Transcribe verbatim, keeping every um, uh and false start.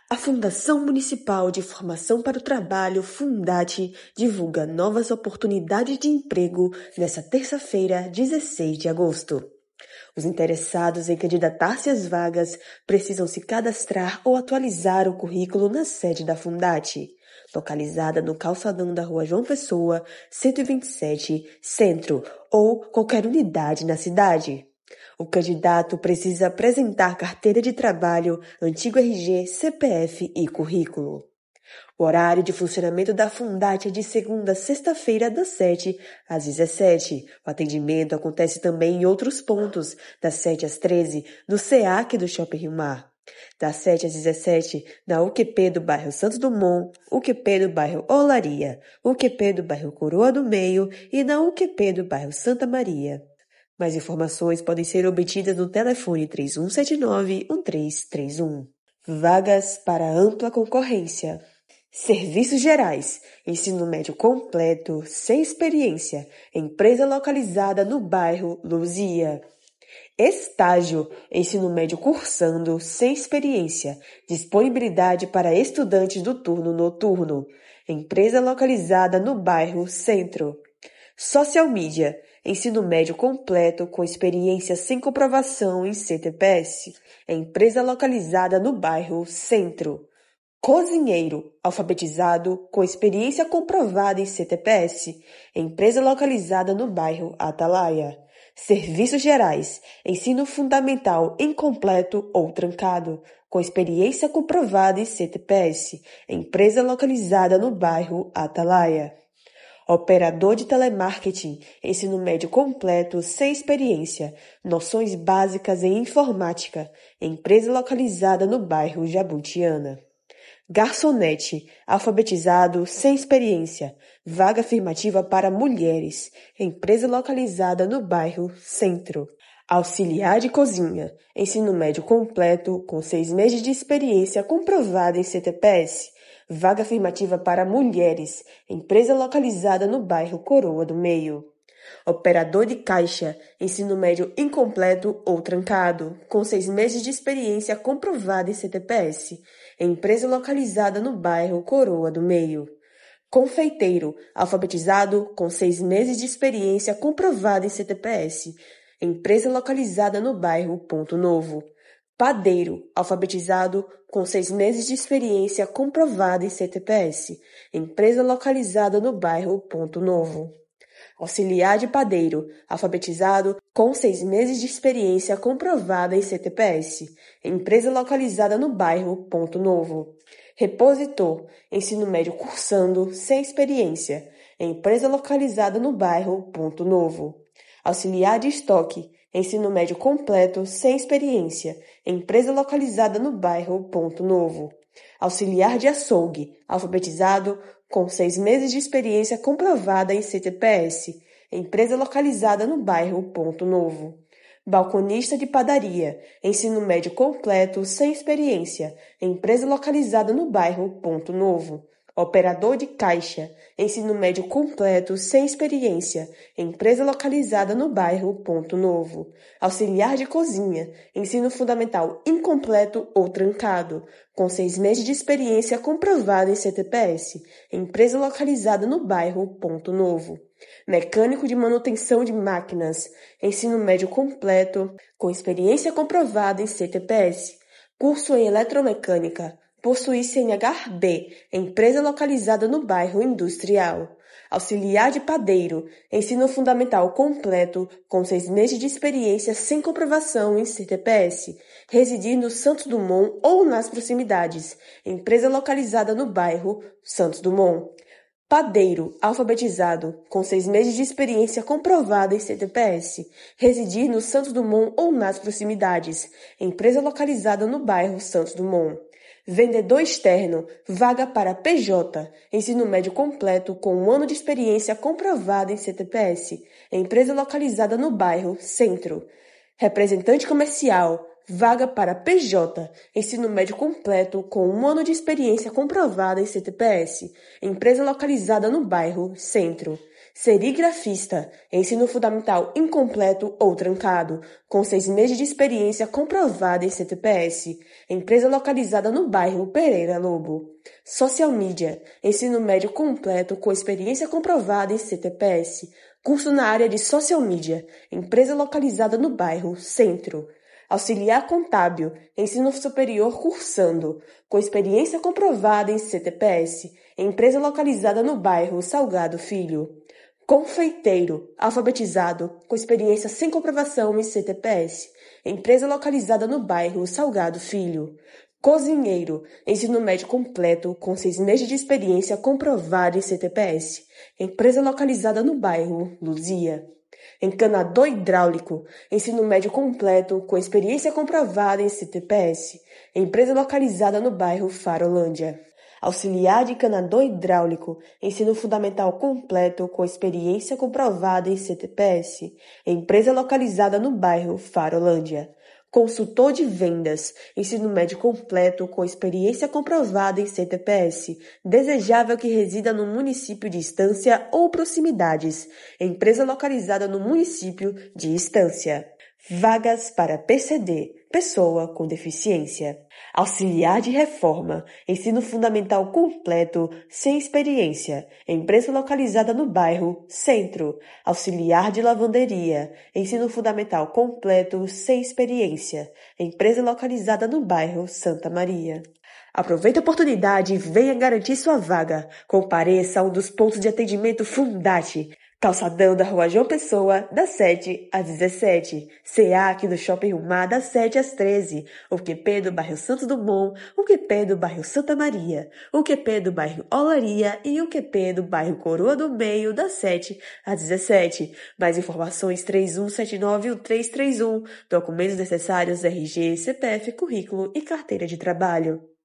A Fundação Municipal de Formação para o Trabalho, Fundate, divulga novas oportunidades de emprego nesta terça-feira, dezesseis de agosto. Os interessados em candidatar-se às vagas precisam se cadastrar ou atualizar o currículo na sede da Fundate, localizada no calçadão da Rua João Pessoa, cento e vinte e sete, Centro, ou qualquer unidade na cidade. O candidato precisa apresentar carteira de trabalho, antigo R G, C P F e currículo. O horário de funcionamento da Fundate é de segunda a sexta-feira, das sete às dezessete. O atendimento acontece também em outros pontos, das sete às treze, no C E A C do Shopping Rio Mar. Das sete às dezessete, na U Q P do bairro Santos Dumont, U Q P do bairro Olaria, U Q P do bairro Coroa do Meio e na U Q P do bairro Santa Maria. Mais informações podem ser obtidas no telefone três um sete nove, um três três um. Vagas para ampla concorrência. Serviços gerais, ensino médio completo, sem experiência, empresa localizada no bairro Luzia. Estágio, ensino médio cursando, sem experiência, disponibilidade para estudantes do turno noturno, empresa localizada no bairro Centro. Social Media, ensino médio completo com experiência sem comprovação em C T P S, empresa localizada no bairro Centro. Cozinheiro, alfabetizado com experiência comprovada em C T P S, empresa localizada no bairro Atalaia. Serviços gerais, ensino fundamental incompleto ou trancado, com experiência comprovada em C T P S, empresa localizada no bairro Atalaia. Operador de telemarketing, ensino médio completo, sem experiência, noções básicas em informática, empresa localizada no bairro Jabutiana. Garçonete, alfabetizado, sem experiência, vaga afirmativa para mulheres, empresa localizada no bairro Centro. Auxiliar de cozinha, ensino médio completo, com seis meses de experiência comprovada em C T P S, vaga afirmativa para mulheres, empresa localizada no bairro Coroa do Meio. Operador de caixa, ensino médio incompleto ou trancado, com seis meses de experiência comprovada em C T P S, empresa localizada no bairro Coroa do Meio. Confeiteiro, alfabetizado, com seis meses de experiência comprovada em C T P S, empresa localizada no bairro Ponto Novo. Padeiro, alfabetizado, com seis meses de experiência comprovada em C T P S, empresa localizada no bairro Ponto Novo. Auxiliar de padeiro, alfabetizado, com seis meses de experiência comprovada em C T P S, empresa localizada no bairro Ponto Novo. Repositor, ensino médio cursando, sem experiência, empresa localizada no bairro Ponto Novo. Auxiliar de estoque, ensino médio completo, sem experiência, empresa localizada no bairro Ponto Novo. Auxiliar de açougue, alfabetizado, com seis meses de experiência comprovada em C T P S, empresa localizada no bairro Ponto Novo. Balconista de padaria, ensino médio completo, sem experiência, empresa localizada no bairro Ponto Novo. Operador de caixa, ensino médio completo, sem experiência, empresa localizada no bairro Ponto Novo. Auxiliar de cozinha, ensino fundamental incompleto ou trancado, com seis meses de experiência comprovada em C T P S, empresa localizada no bairro Ponto Novo. Mecânico de manutenção de máquinas, ensino médio completo, com experiência comprovada em C T P S, curso em eletromecânica, possui C N H B, empresa localizada no bairro Industrial. Auxiliar de padeiro, ensino fundamental completo, com seis meses de experiência sem comprovação em C T P S, residir no Santos Dumont ou nas proximidades, empresa localizada no bairro Santos Dumont. Padeiro, alfabetizado, com seis meses de experiência comprovada em C T P S, residir no Santos Dumont ou nas proximidades, empresa localizada no bairro Santos Dumont. Vendedor externo, vaga para P J, ensino médio completo com um ano de experiência comprovada em C T P S, empresa localizada no bairro Centro. Representante comercial, vaga para P J, ensino médio completo com um ano de experiência comprovada em C T P S, empresa localizada no bairro Centro. Serigrafista, ensino fundamental incompleto ou trancado, com seis meses de experiência comprovada em C T P S, empresa localizada no bairro Pereira Lobo. Social Media, ensino médio completo com experiência comprovada em C T P S, curso na área de Social Media, empresa localizada no bairro Centro. Auxiliar contábil, ensino superior cursando, com experiência comprovada em C T P S, empresa localizada no bairro Salgado Filho. Confeiteiro, alfabetizado, com experiência sem comprovação em C T P S, empresa localizada no bairro Salgado Filho. Cozinheiro, ensino médio completo, com seis meses de experiência comprovada em C T P S, empresa localizada no bairro Luzia. Encanador hidráulico, ensino médio completo, com experiência comprovada em C T P S, empresa localizada no bairro Farolândia. Auxiliar de encanador hidráulico, ensino fundamental completo, com experiência comprovada em C T P S, empresa localizada no bairro Farolândia. Consultor de vendas, ensino médio completo, com experiência comprovada em C T P S, desejável que resida no município de Estância ou proximidades, empresa localizada no município de Estância. Vagas para P C D, pessoa com deficiência. Auxiliar de reforma, ensino fundamental completo, sem experiência, empresa localizada no bairro Centro. Auxiliar de lavanderia, ensino fundamental completo, sem experiência, empresa localizada no bairro Santa Maria. Aproveite a oportunidade e venha garantir sua vaga. Compareça a um dos pontos de atendimento Fundati. Calçadão da Rua João Pessoa, das sete às dezessete. C A aqui no Shopping Rumar, das sete às treze. O Q P do bairro Santos Dumont, o Q P do bairro Santa Maria, o Q P do bairro Olaria e o Q P do bairro Coroa do Meio, das sete às dezessete. Mais informações três um sete nove um três três um. Documentos necessários R G, C P F, currículo e carteira de trabalho.